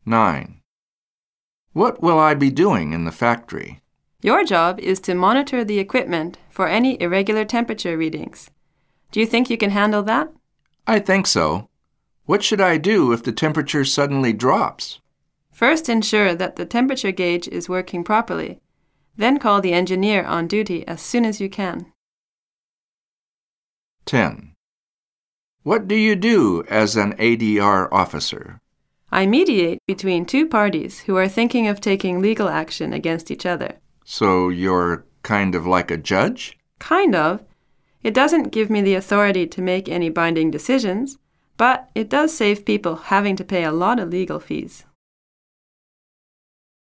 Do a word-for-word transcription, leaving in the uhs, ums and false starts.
nine. What will I be doing in the factory? Your job is to monitor the equipment for any irregular temperature readings. Do you think you can handle that? I think so. What should I do if the temperature suddenly drops? First, ensure that the temperature gauge is working properly. Then call the engineer on duty as soon as you can. ten. What do you do as an A D R officer? I mediate between two parties who are thinking of taking legal action against each other. So you're kind of like a judge? Kind of. It doesn't give me the authority to make any binding decisions, but it does save people having to pay a lot of legal fees.